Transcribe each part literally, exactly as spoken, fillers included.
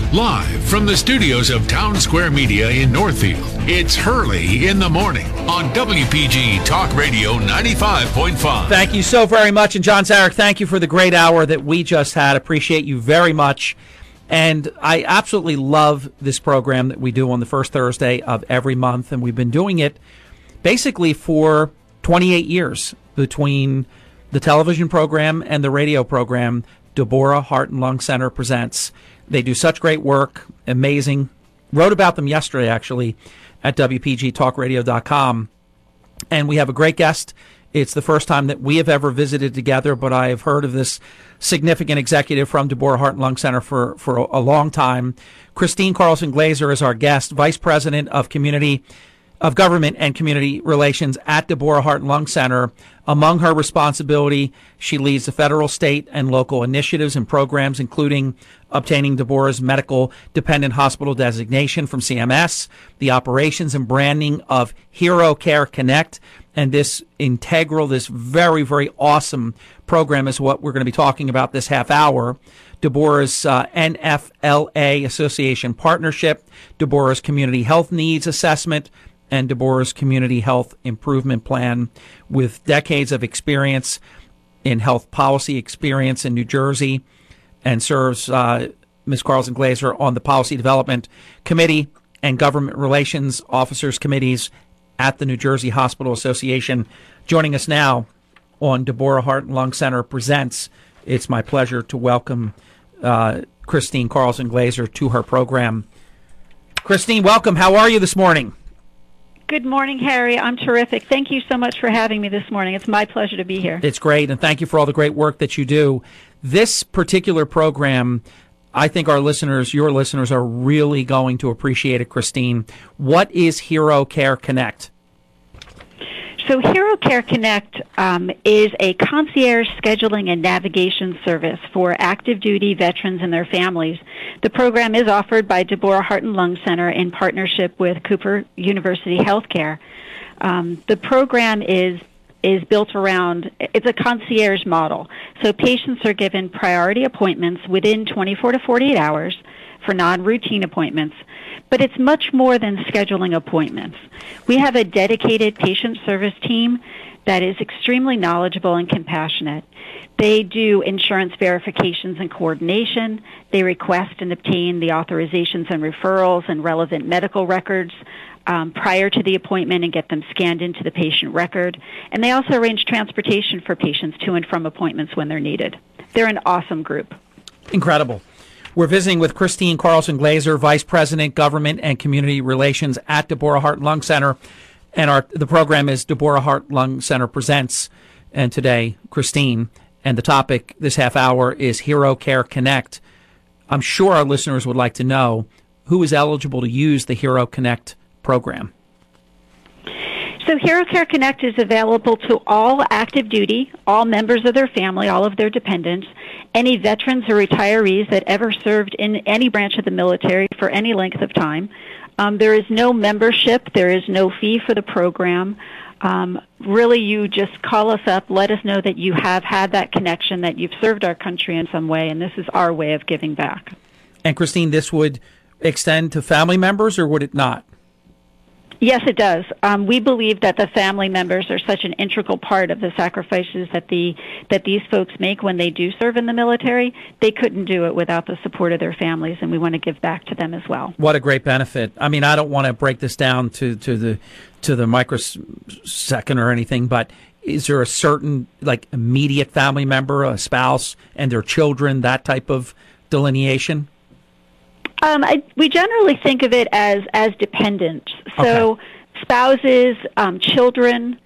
Live from the studios of Town Square Media in Northfield, it's Hurley in the Morning on W P G Talk Radio ninety-five point five. Thank you so very much. And John Zarek, thank you for the great hour that we just had. Appreciate you very much. And I absolutely love this program that we do on the first Thursday of every month. And we've been doing it basically for twenty-eight years between the television program and the radio program. Deborah Heart and Lung Center presents. They do such great work, amazing. Wrote about them yesterday, actually, at W P G talk radio dot com. And we have a great guest. It's the first time that we have ever visited together, but I have heard of this significant executive from Deborah Heart and Lung Center for, for a, a long time. Christine Carlson Glazer is our guest, Vice President of Community of Government and Community Relations at Deborah Heart and Lung Center. Among her responsibility, she leads the federal, state, and local initiatives and programs, including obtaining Deborah's medical dependent hospital designation from C M S, the operations and branding of Hero Care Connect, and this integral, this very, very awesome program is what we're going to be talking about this half hour. Deborah's uh, N F L A Association Partnership, Deborah's Community Health Needs Assessment, and Deborah's Community Health Improvement Plan. With decades of experience in health policy experience in New Jersey, and serves uh, Miz Carlson Glazer on the Policy Development Committee and Government Relations Officers Committees at the New Jersey Hospital Association. Joining us now on Deborah Heart and Lung Center Presents, it's my pleasure to welcome uh, Christine Carlson Glazer to her program. Christine, welcome. How are you this morning? Good morning, Harry. I'm terrific. Thank you so much for having me this morning. It's my pleasure to be here. It's great, and thank you for all the great work that you do. This particular program, I think our listeners, your listeners, are really going to appreciate it, Christine. What is Hero Care Connect? So Hero Care Connect um, is a concierge scheduling and navigation service for active duty veterans and their families. The program is offered by Deborah Heart and Lung Center in partnership with Cooper University Healthcare. Um, the program is is built around, it's a concierge model. So patients are given priority appointments within twenty-four to forty-eight hours for non-routine appointments. But it's much more than scheduling appointments. We have a dedicated patient service team that is extremely knowledgeable and compassionate. They do insurance verifications and coordination. They request and obtain the authorizations and referrals and relevant medical records um, prior to the appointment and get them scanned into the patient record. And they also arrange transportation for patients to and from appointments when they're needed. They're an awesome group. Incredible. We're visiting with Christine Carlson Glazer, Vice President, Government and Community Relations at Deborah Heart and Lung Center. And our the program is Deborah Heart Lung Center Presents. And today, Christine, and the topic this half hour is Hero Care Connect. I'm sure our listeners would like to know who is eligible to use the Hero Connect program. So Hero Care Connect is available to all active duty, all members of their family, all of their dependents, any veterans or retirees that ever served in any branch of the military for any length of time. Um, there is no membership. There is no fee for the program. Um, really, you just call us up, let us know that you have had that connection, that you've served our country in some way, and this is our way of giving back. And Christine, this would extend to family members, or would it not? Yes, it does. Um, we believe that the family members are such an integral part of the sacrifices that the that these folks make when they do serve in the military. They couldn't do it without the support of their families, and we want to give back to them as well. What a great benefit! I mean, I don't want to break this down to, to the to the microsecond or anything, but is there a certain like immediate family member, a spouse, and their children, that type of delineation? Um, I, we generally think of it as, as dependents. So okay. Spouses, um, children,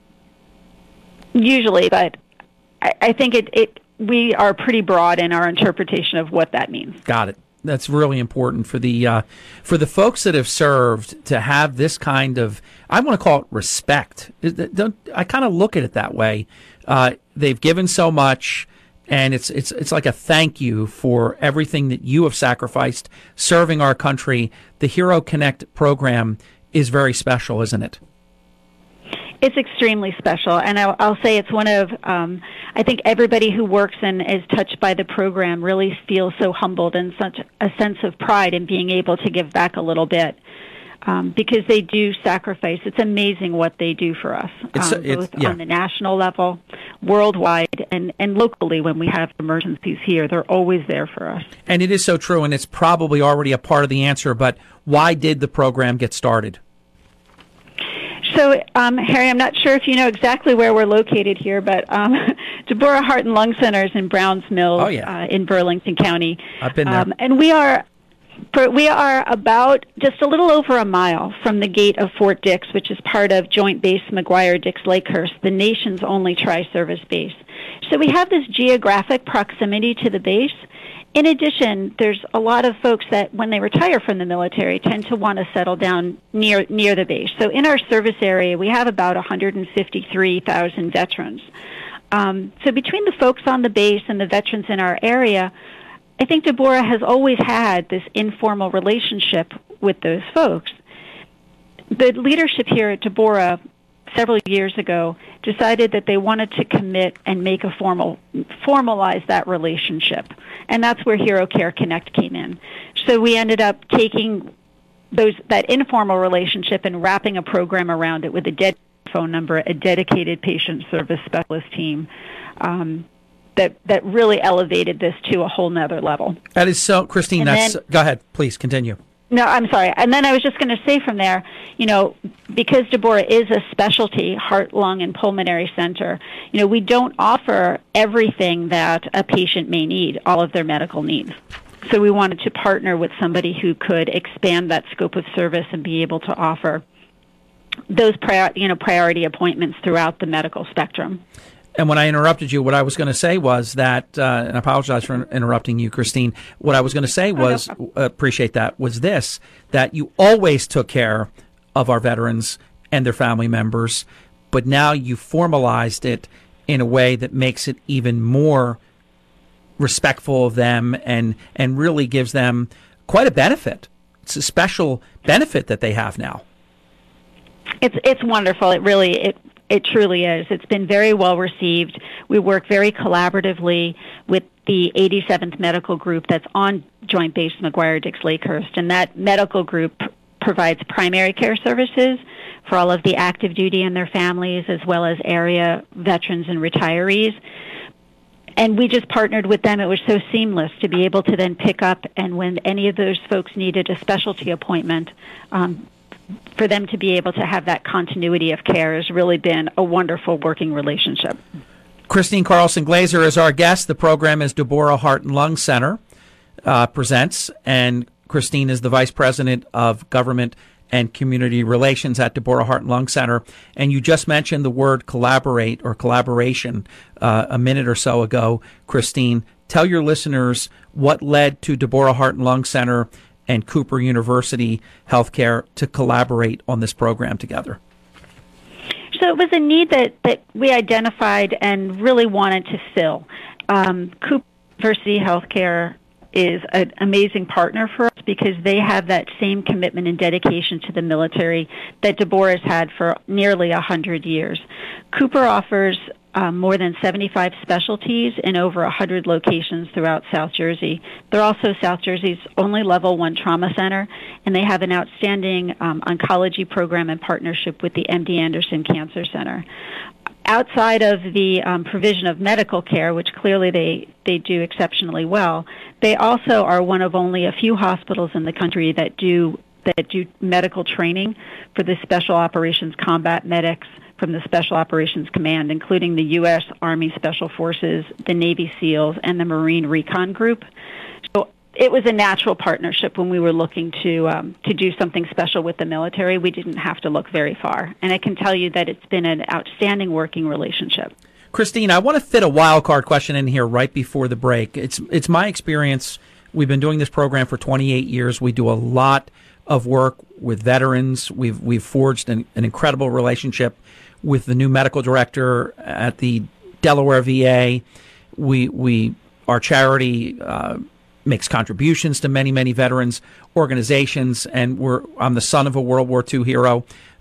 usually, but I, I think it, it we are pretty broad in our interpretation of what that means. Got it. That's really important for the uh, for the folks that have served to have this kind of, I want to call it respect. I kind of look at it that way. Uh, they've given so much. And it's it's it's like a thank you for everything that you have sacrificed serving our country. The Hero Connect program is very special, isn't it? It's extremely special, and I'll, I'll say it's one of, um, I think everybody who works and is touched by the program really feels so humbled and such a sense of pride in being able to give back a little bit. Um, because they do sacrifice. It's amazing what they do for us, it's, um, it's, both yeah. on the national level, worldwide, and, and locally when we have emergencies here. They're always there for us. And it is so true, and it's probably already a part of the answer, but why did the program get started? So, um, Harry, I'm not sure if you know exactly where we're located here, but um, Deborah Heart and Lung Center is in Browns Mills oh, yeah. uh, in Burlington County. I've been there. Um, and we are... For, we are about just a little over a mile from the gate of Fort Dix, which is part of Joint Base McGuire-Dix-Lakehurst, the nation's only tri-service base. So we have this geographic proximity to the base. In addition, there's a lot of folks that, when they retire from the military, tend to want to settle down near near the base. So in our service area, we have about one hundred fifty-three thousand veterans. Um, so between the folks on the base and the veterans in our area, I think Deborah has always had this informal relationship with those folks. The leadership here at Deborah several years ago decided that they wanted to commit and make a formal, formalize that relationship. And that's where Hero Care Connect came in. So we ended up taking those, that informal relationship and wrapping a program around it with a dedicated phone number, a dedicated patient service specialist team, um, that that really elevated this to a whole nother level. That is so, Christine, and that's, then, go ahead, please continue. No, I'm sorry. And then I was just going to say from there, you know, because Deborah is a specialty heart, lung, and pulmonary center, you know, we don't offer everything that a patient may need, all of their medical needs. So we wanted to partner with somebody who could expand that scope of service and be able to offer those prior, you know, priority appointments throughout the medical spectrum. And when I interrupted you, what I was going to say was that, uh, and I apologize for interrupting you, Christine, what I was going to say was, oh, no. uh, appreciate that, was this, that you always took care of our veterans and their family members, but now you formalized it in a way that makes it even more respectful of them and, and really gives them quite a benefit. It's a special benefit that they have now. It's it's wonderful. It really it it truly is. It's been very well received. We work very collaboratively with the eighty-seventh Medical Group that's on Joint Base McGuire-Dix-Lakehurst, and that medical group p- provides primary care services for all of the active duty and their families, as well as area veterans and retirees. And we just partnered with them. It was so seamless to be able to then pick up, and when any of those folks needed a specialty appointment, um, for them to be able to have that continuity of care has really been a wonderful working relationship. Christine Carlson Glazer is our guest. The program is Deborah Heart and Lung Center uh, presents, and Christine is the Vice President of Government and Community Relations at Deborah Heart and Lung Center. And you just mentioned the word collaborate or collaboration uh, a minute or so ago. Christine, tell your listeners what led to Deborah Heart and Lung Center and Cooper University Healthcare to collaborate on this program together. So it was a need that, that we identified and really wanted to fill. Um, Cooper University Healthcare is an amazing partner for us because they have that same commitment and dedication to the military that Deborah has had for nearly one hundred years. Cooper offers um, more than seventy-five specialties in over one hundred locations throughout South Jersey. They're also South Jersey's only level one trauma center, and they have an outstanding um, oncology program in partnership with the M D Anderson Cancer Center. Outside of the um, provision of medical care, which clearly they, they do exceptionally well, they also are one of only a few hospitals in the country that do that do medical training for the Special Operations Combat Medics from the Special Operations Command, including the U S Army Special Forces, the Navy SEALs, and the Marine Recon Group. So it was a natural partnership when we were looking to um, to do something special with the military. We didn't have to look very far. And I can tell you that it's been an outstanding working relationship. Christine, I want to fit a wild card question in here right before the break. It's it's my experience. We've been doing this program for twenty-eight years. We do a lot of work with veterans. We've we've forged an, an incredible relationship with the new medical director at the Delaware V A. We we our charity uh, makes contributions to many many veterans organizations, and we're I'm the son of a World War Two hero.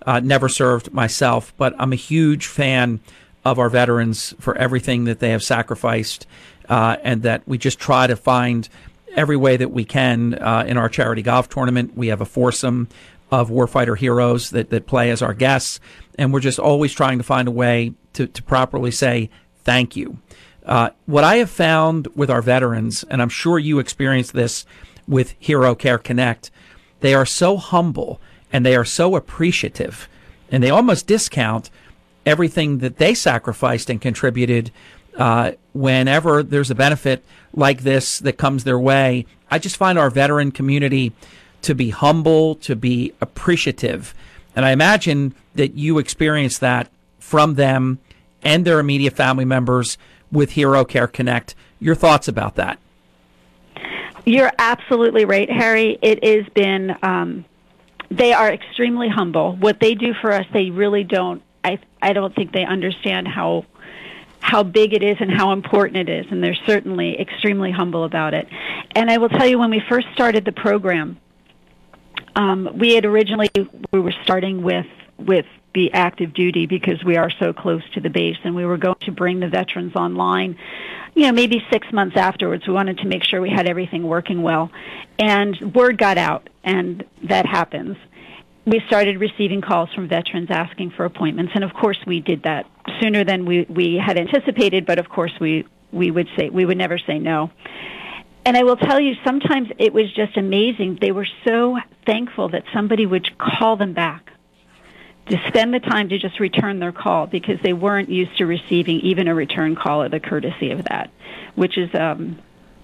uh, never served myself, but I'm a huge fan of our veterans for everything that they have sacrificed, uh, and that we just try to find every way that we can. Uh, in our charity golf tournament, we have a foursome of warfighter heroes that, that play as our guests, and we're just always trying to find a way to, to properly say thank you. Uh, what I have found with our veterans, and I'm sure you experienced this with Hero Care Connect, they are so humble and they are so appreciative, and they almost discount everything that they sacrificed and contributed uh, whenever there's a benefit like this that comes their way. I just find our veteran community to be humble, to be appreciative. And I imagine that you experience that from them and their immediate family members with Hero Care Connect. Your thoughts about that? You're absolutely right, Harry. It has been, um, they are extremely humble. What they do for us, they really don't, I, I don't think they understand how how big it is and how important it is, and they're certainly extremely humble about it. And I will tell you, when we first started the program, um, we had originally, we were starting with, with the active duty because we are so close to the base, and we were going to bring the veterans online, you know, maybe six months afterwards. We wanted to make sure we had everything working well. And word got out, and that happens. We started receiving calls from veterans asking for appointments, and of course we did that sooner than we, we had anticipated, but of course we, we would say, we would never say no. And I will tell you, sometimes it was just amazing. They were so thankful that somebody would call them back, to spend the time to just return their call, because they weren't used to receiving even a return call or the courtesy of that, which is, um,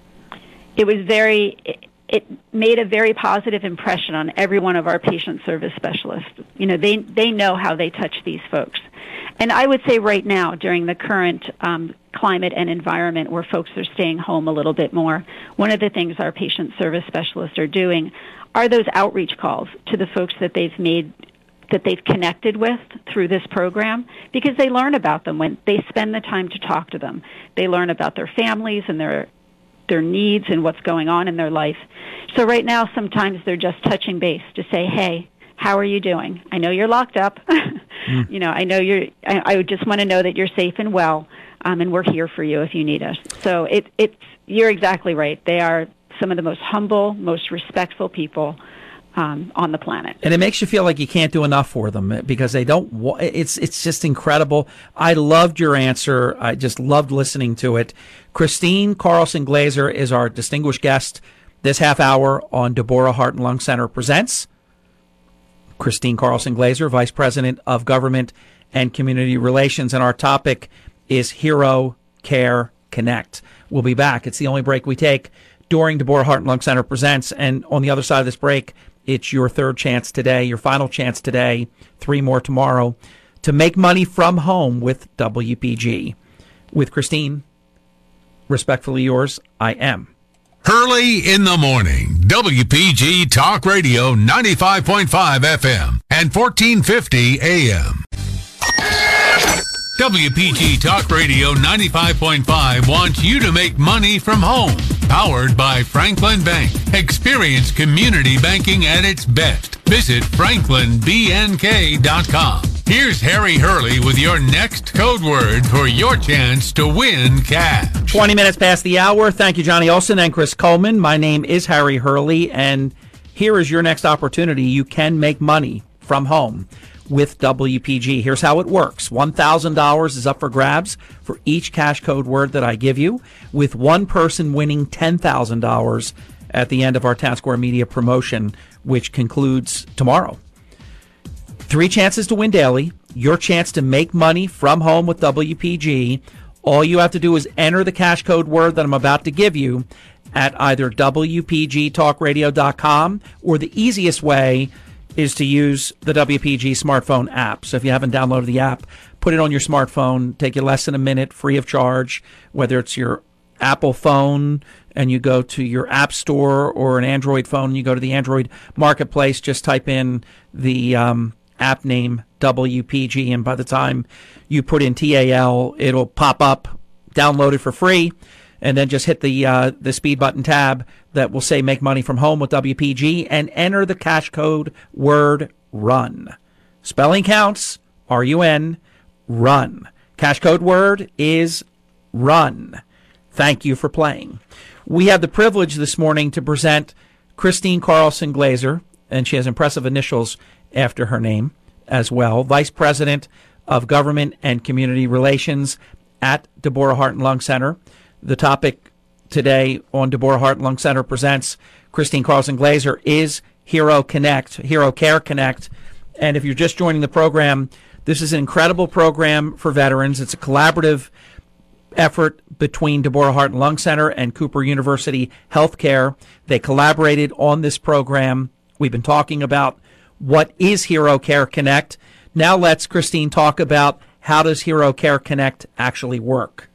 it was very, it, it made a very positive impression on every one of our patient service specialists. You know, they, they know how they touch these folks. And I would say right now, during the current um, climate and environment where folks are staying home a little bit more, one of the things our patient service specialists are doing are those outreach calls to the folks that they've made, that they've connected with through this program, because they learn about them when they spend the time to talk to them. They learn about their families and their their needs and what's going on in their life. So right now, sometimes they're just touching base to say, hey, how are you doing? I know you're locked up. mm. You know, I know you're, I, I just want to know that you're safe and well, um, and we're here for you if you need us. So it, it's, you're exactly right. They are some of the most humble, most respectful people Um, on the planet. And it makes you feel like you can't do enough for them because they don't, wa- it's it's just incredible. I loved your answer. I just loved listening to it. Christine Carlson Glazer is our distinguished guest this half hour on Deborah Heart and Lung Center Presents. Christine Carlson Glazer, Vice President of Government and Community Relations, and our topic is Hero Care Connect. We'll be back. It's the only break we take during Deborah Heart and Lung Center Presents, and on the other side of this break, it's your third chance today, your final chance today, three more tomorrow, to make money from home with W P G. With Christine, respectfully yours, I am. Hurley in the morning, W P G Talk Radio ninety-five point five F M and fourteen fifty A M. W P G Talk Radio ninety-five point five wants you to make money from home. Powered by Franklin Bank. Experience community banking at its best. Visit franklin b n k dot com. Here's Harry Hurley with your next code word for your chance to win cash. twenty minutes past the hour. Thank you, Johnny Olson and Chris Coleman. My name is Harry Hurley, and here is your next opportunity. You can make money from home with W P G. Here's how it works. one thousand dollars is up for grabs for each cash code word that I give you, with one person winning ten thousand dollars at the end of our Town Square Media promotion, which concludes tomorrow. Three chances to win daily. Your chance to make money from home with W P G. All you have to do is enter the cash code word that I'm about to give you at either W P G talk radio dot com, or the easiest way is to use the W P G smartphone app. So if you haven't downloaded the app, put it on your smartphone. Take you less than a minute, free of charge, whether it's your Apple phone and you go to your App Store, or an Android phone and you go to the Android Marketplace. Just type in the um, app name W P G, and by the time you put in T A L, it'll pop up. Download it for free, and then just hit the uh, the speed button tab that will say make money from home with W P G, and enter the cash code word RUN. Spelling counts, R U N, run. Cash code word is run. Thank you for playing. We have the privilege this morning to present Christine Carlson Glazer, and she has impressive initials after her name as well, Vice President of Government and Community Relations at Deborah Heart and Lung Center. The topic today on Deborah Heart and Lung Center Presents Christine Carlson Glazer is Hero Connect, Hero Care Connect. And if you're just joining the program, this is an incredible program for veterans. It's a collaborative effort between Deborah Heart and Lung Center and Cooper University Healthcare. They collaborated on this program. We've been talking about what is Hero Care Connect. Now let's, Christine, talk about how does Hero Care Connect actually work?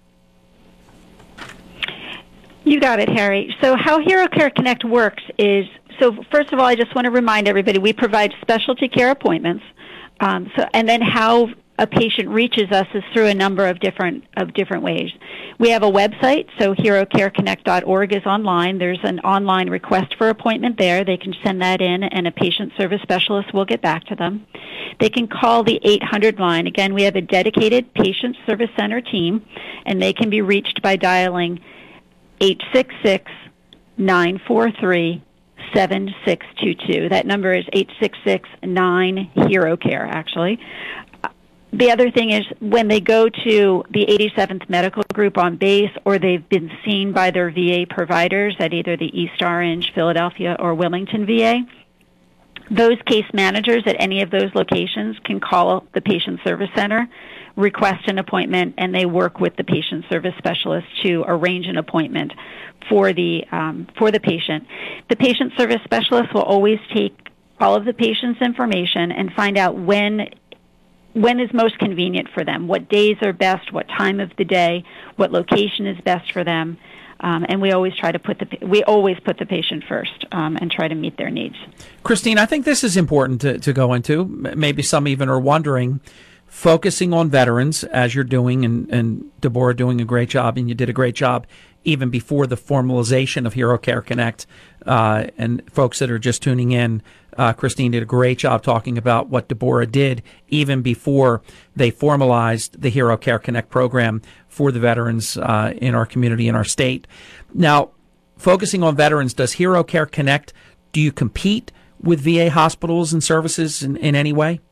You got it, Harry. So how Hero Care Connect works is, so first of all, I just want to remind everybody we provide specialty care appointments. Um, so, and then how a patient reaches us is through a number of different of different ways. We have a website, so hero care connect dot org is online. There's an online request for appointment there. They can send that in, and a patient service specialist will get back to them. They can call the eight hundred line. Again, we have a dedicated patient service center team, and they can be reached by dialing eight six six, nine four three, seven six two two. That number is eight six six, nine, HERO CARE, actually. The other thing is when they go to the eighty-seventh Medical Group on base, or they've been seen by their V A providers at either the East Orange, Philadelphia, or Wilmington V A, those case managers at any of those locations can call the patient service center, request an appointment, and they work with the patient service specialist to arrange an appointment for the um, for the patient. The patient service specialist will always take all of the patient's information and find out when when is most convenient for them, what days are best, what time of the day, what location is best for them, um, and we always try to put the we always put the patient first um, and try to meet their needs. Christine, I think this is important to, to go into. Maybe some even are wondering, focusing on veterans as you're doing, and, and Deborah doing a great job, and you did a great job even before the formalization of Hero Care Connect. Uh, and folks that are just tuning in, uh, Christine did a great job talking about what Deborah did even before they formalized the Hero Care Connect program for the veterans uh, in our community, in our state. Now, focusing on veterans, does Hero Care Connect, do you compete with V A hospitals and services in, in any way?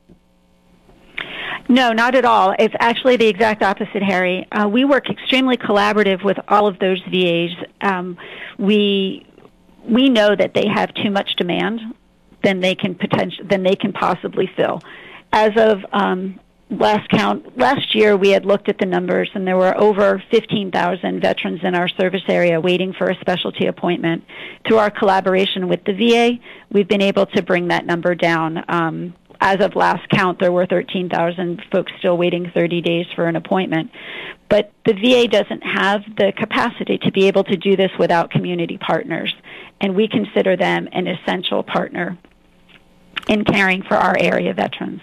No, not at all. It's actually the exact opposite, Harry. Uh, we work extremely collaborative with all of those V As. Um, we we know that they have too much demand than they can potential than they can possibly fill. As of um, last count, last year we had looked at the numbers, and there were over fifteen thousand veterans in our service area waiting for a specialty appointment. Through our collaboration with the V A, we've been able to bring that number down. Um, As of last count, there were thirteen thousand folks still waiting thirty days for an appointment. But the V A doesn't have the capacity to be able to do this without community partners, and we consider them an essential partner in caring for our area veterans.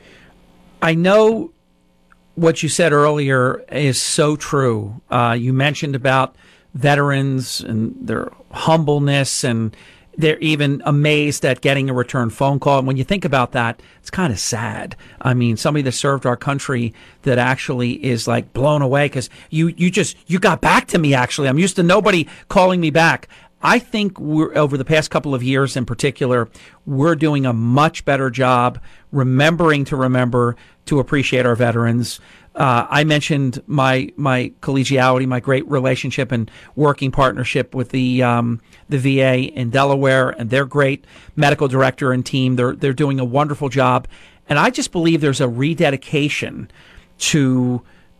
I know what you said earlier is so true. Uh, you mentioned about veterans and their humbleness, and they're even amazed at getting a return phone call. And when you think about that, it's kind of sad. I mean, somebody that served our country that actually is like blown away because you, you just, you got back to me, actually. I'm used to nobody calling me back. I think we're, over the past couple of years in particular, we're doing a much better job remembering to remember to appreciate our veterans. Uh, I mentioned my my collegiality, my great relationship and working partnership with the um, the V A in Delaware, and their great medical director and team. They're they're doing a wonderful job, and I just believe there's a rededication to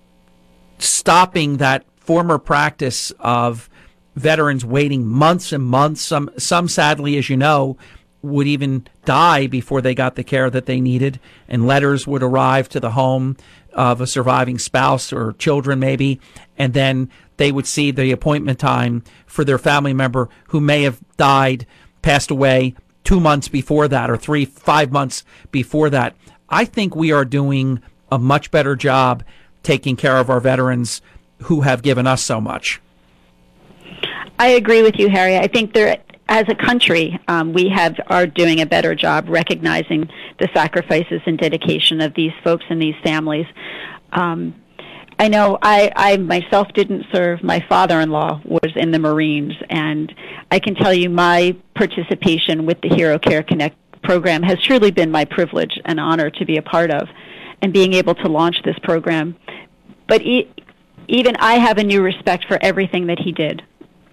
stopping that former practice of veterans waiting months and months. Some some sadly, as you know, would even die before they got the care that they needed, and letters would arrive to the home of a surviving spouse or children maybe, and then they would see the appointment time for their family member who may have died, passed away two months before that, or three, five months before that. I think we are doing a much better job taking care of our veterans who have given us so much. I agree with you, Harry. I think there as a country, um, we have are doing a better job recognizing the sacrifices and dedication of these folks and these families. Um, I know I, I myself didn't serve. My father-in-law was in the Marines, and I can tell you my participation with the Hero Care Connect program has truly been my privilege and honor to be a part of, and being able to launch this program. But e- even I have a new respect for everything that he did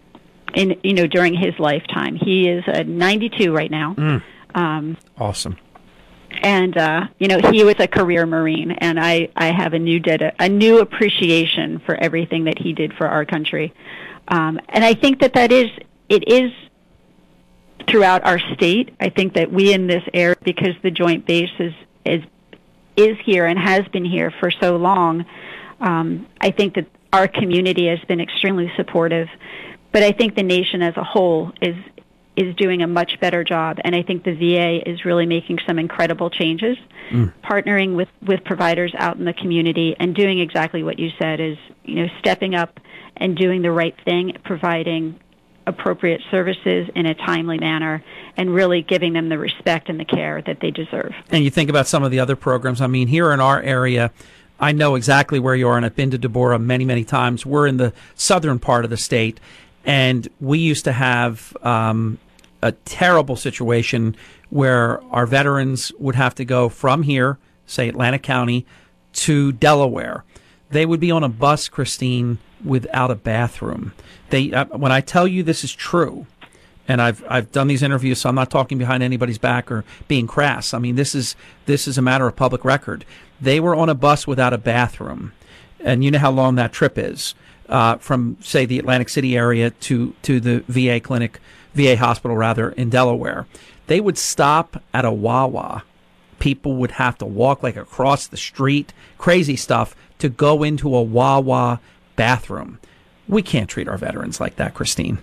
in, you know, during his lifetime. He is uh, ninety-two right now. Mm. Um, awesome. And, uh, you know, he was a career Marine, and I, I have a new ded- a new appreciation for everything that he did for our country. Um, and I think that that is, it is throughout our state. I think that we in this area, because the Joint Base is, is, is here and has been here for so long, um, I think that our community has been extremely supportive. But I think the nation as a whole is is doing a much better job, and I think the V A is really making some incredible changes, mm. partnering with, with providers out in the community and doing exactly what you said, is, you know, stepping up and doing the right thing, providing appropriate services in a timely manner, and really giving them the respect and the care that they deserve. And you think about some of the other programs. I mean, here in our area, I know exactly where you are, and I've been to Deborah many, many times. We're in the southern part of the state, and we used to have um, a terrible situation where our veterans would have to go from here, say Atlantic County, to Delaware. They would be on a bus, Christine, without a bathroom. They, uh, when I tell you this is true, and I've I've done these interviews, so I'm not talking behind anybody's back or being crass. I mean, this is this is a matter of public record. They were on a bus without a bathroom, and you know how long that trip is uh, from, say, the Atlantic City area to to the V A clinic. V A hospital, rather, in Delaware. They would stop at a Wawa. People would have to walk like across the street, crazy stuff, to go into a Wawa bathroom. We can't treat our veterans like that, Christine.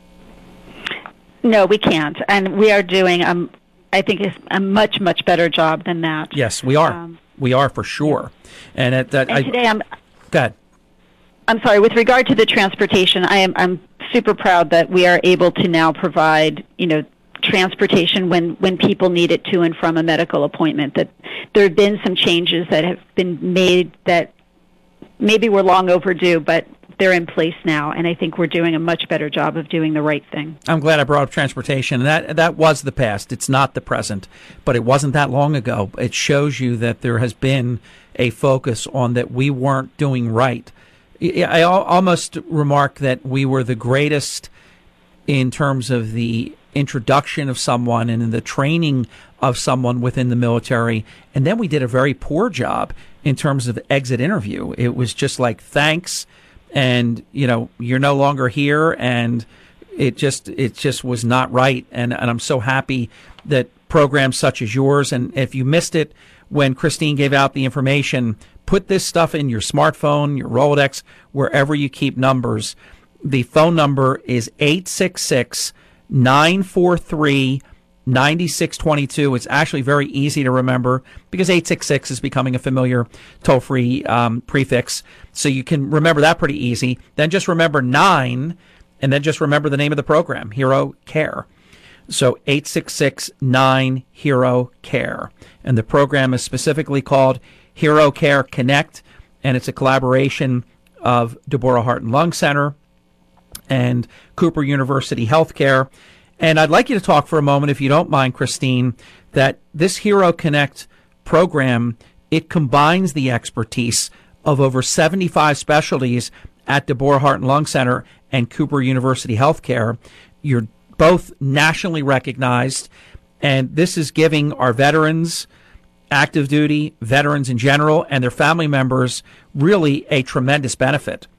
No, we can't. And we are doing, um, I think, a much, much better job than that. Yes, we are. Um, we are, for sure. And, at that, and I, today I'm... Go ahead. I'm sorry, with regard to the transportation, I am I'm super proud that we are able to now provide, you know, transportation when, when people need it to and from a medical appointment. That there have been some changes that have been made that maybe were long overdue, but they're in place now, and I think we're doing a much better job of doing the right thing. I'm glad I brought up transportation. That that was the past. It's not the present, but it wasn't that long ago. It shows you that there has been a focus on that we weren't doing right. I almost remark that we were the greatest in terms of the introduction of someone and in the training of someone within the military. And then we did a very poor job in terms of exit interview. It was just like, thanks, and, you know, you're no longer here. And it just it just was not right. And, and I'm so happy that programs such as yours, and if you missed it when Christine gave out the information, put this stuff in your smartphone, your Rolodex, wherever you keep numbers. The phone number is eight six six, nine four three, nine six two two. It's actually very easy to remember because eight six six is becoming a familiar toll-free um, prefix. So you can remember that pretty easy. Then just remember nine, and then just remember the name of the program, Hero Care. So eight six six, nine, Hero Care. And the program is specifically called Hero Care Connect, and it's a collaboration of Deborah Heart and Lung Center and Cooper University Healthcare. And I'd like you to talk for a moment, if you don't mind, Christine, that this Hero Connect program, it combines the expertise of over seventy-five specialties at Deborah Heart and Lung Center and Cooper University Healthcare. You're both nationally recognized, and this is giving our veterans, active duty, veterans in general, and their family members really a tremendous benefit.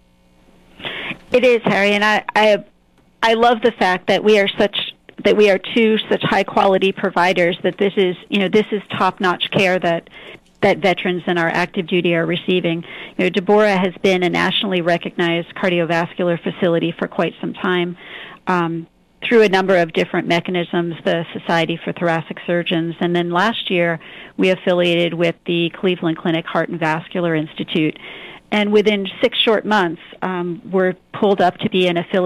It is, Harry, and I, I, I love the fact that we are such that we are two such high quality providers. That this is, you know, this is top notch care that that veterans in our active duty are receiving. You know, Deborah has been a nationally recognized cardiovascular facility for quite some time. Um, through a number of different mechanisms, the Society for Thoracic Surgeons, and then last year we affiliated with the Cleveland Clinic Heart and Vascular Institute. And within six short months, um, we're pulled up to be an affiliate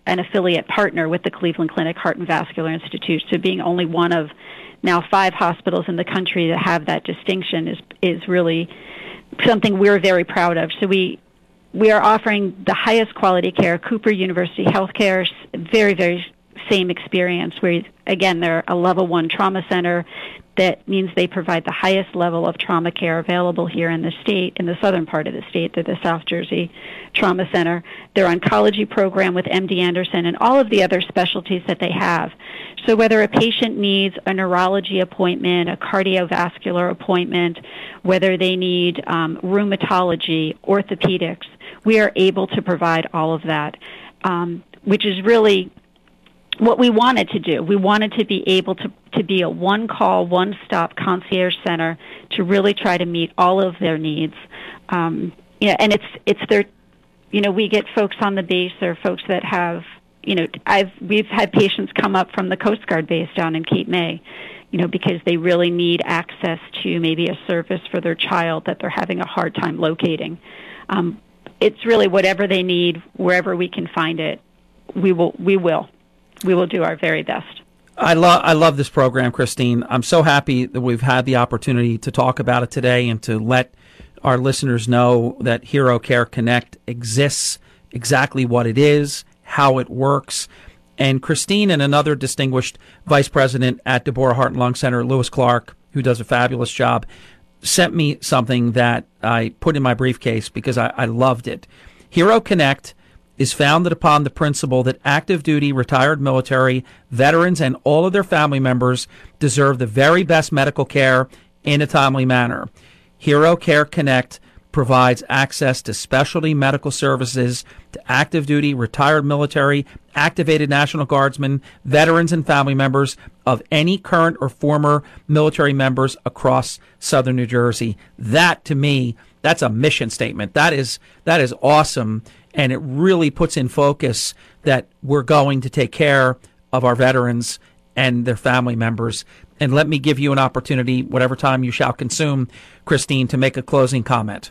an affiliate partner with the Cleveland Clinic Heart and Vascular Institute. So being only one of now five hospitals in the country that have that distinction is is really something we're very proud of. So we we are offering the highest quality care, Cooper University Healthcare, very, very same experience where, again, they're a level one trauma center. That means they provide the highest level of trauma care available here in the state, in the southern part of the state. They're the South Jersey Trauma Center. Their oncology program with M D Anderson and all of the other specialties that they have. So whether a patient needs a neurology appointment, a cardiovascular appointment, whether they need um, rheumatology, orthopedics, we are able to provide all of that, um, which is really what we wanted to do. We wanted to be able to, to be a one-call, one-stop concierge center to really try to meet all of their needs. Um, you know, and it's it's their, you know, we get folks on the base or folks that have, you know, I've we've had patients come up from the Coast Guard base down in Cape May, you know, because they really need access to maybe a service for their child that they're having a hard time locating. Um, it's really whatever they need, wherever we can find it, we will we will. We will do our very best. I love I love this program, Christine. I'm so happy that we've had the opportunity to talk about it today and to let our listeners know that Hero Care Connect exists, exactly what it is, how it works. And Christine and another distinguished vice president at Deborah Heart and Lung Center, Lewis Clark, who does a fabulous job, sent me something that I put in my briefcase because I, I loved it. Hero Connect is founded upon the principle that active duty, retired military, veterans, and all of their family members deserve the very best medical care in a timely manner. Hero Care Connect provides access to specialty medical services to active duty, retired military, activated National Guardsmen, veterans, and family members of any current or former military members across southern New Jersey. That, to me, that's a mission statement. That is that is awesome. And it really puts in focus that we're going to take care of our veterans and their family members. And let me give you an opportunity, whatever time you shall consume, Christine, to make a closing comment.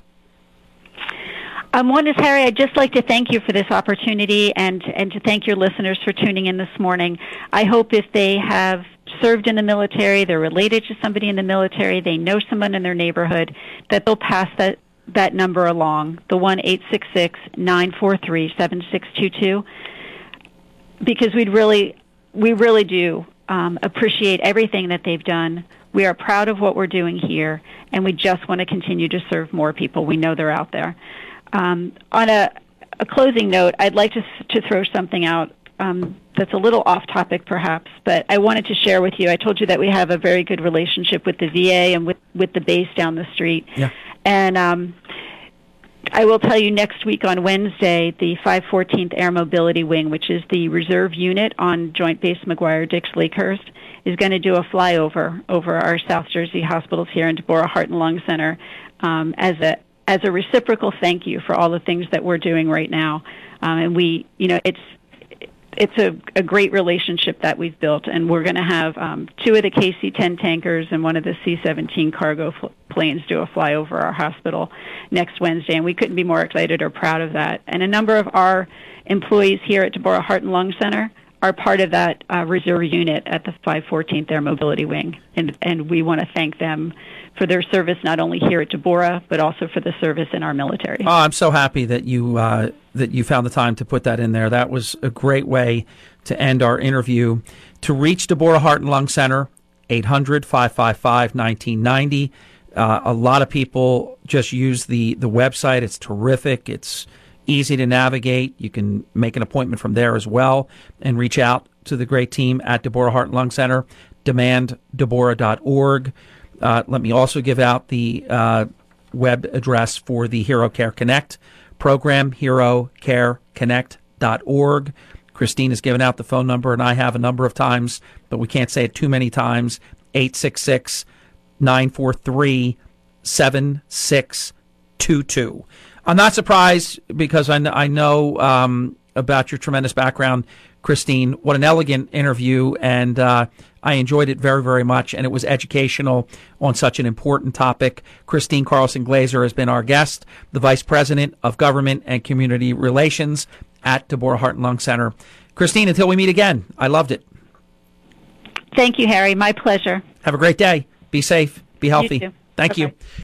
Um, one is, Harry, I'd just like to thank you for this opportunity and, and to thank your listeners for tuning in this morning. I hope if they have served in the military, they're related to somebody in the military, they know someone in their neighborhood, that they'll pass that that number along, the one eight six six, nine four three, seven six two two, because we'd really, we really do um, appreciate everything that they've done. We are proud of what we're doing here, and we just want to continue to serve more people. We know they're out there. Um, on a, a closing note, I'd like to, to throw something out um, that's a little off topic perhaps, but I wanted to share with you. I told you that we have a very good relationship with the V A and with, with the base down the street. Yeah. And um, I will tell you next week on Wednesday, the five fourteenth Air Mobility Wing, which is the reserve unit on Joint Base McGuire-Dix Lakehurst, is going to do a flyover over our South Jersey hospitals here in Deborah Heart and Lung Center um, as a as a reciprocal thank you for all the things that we're doing right now. Um, and we, you know, it's it's a, a great relationship that we've built, and we're going to have um, two of the K C ten tankers and one of the C seventeen cargo fl- planes do a flyover our hospital next Wednesday, and we couldn't be more excited or proud of that. And a number of our employees here at Deborah Heart and Lung Center are part of that uh, reserve unit at the five fourteenth Air Mobility Wing, and, and we want to thank them for their service not only here at Deborah, but also for the service in our military. Oh, I'm so happy that you uh, that you found the time to put that in there. That was a great way to end our interview. To reach Deborah Heart and Lung Center, eight hundred, five five five, one nine nine zero. Uh, a lot of people just use the, the website. It's terrific. It's easy to navigate. You can make an appointment from there as well and reach out to the great team at Deborah Heart and Lung Center, demand deborah dot org. Uh, let me also give out the uh, web address for the Hero Care Connect program, hero care connect dot org. Christine has given out the phone number, and I have a number of times, but we can't say it too many times, eight six six, nine four three, seven six two two. I'm not surprised because I, kn- I know um, about your tremendous background, Christine. What an elegant interview, and uh, I enjoyed it very, very much, and it was educational on such an important topic. Christine Carlson Glazer has been our guest, the Vice President of Government and Community Relations at Deborah Heart and Lung Center. Christine, until we meet again, I loved it. Thank you, Harry. My pleasure. Have a great day. Be safe. Be healthy. You too. Thank Bye-bye. you.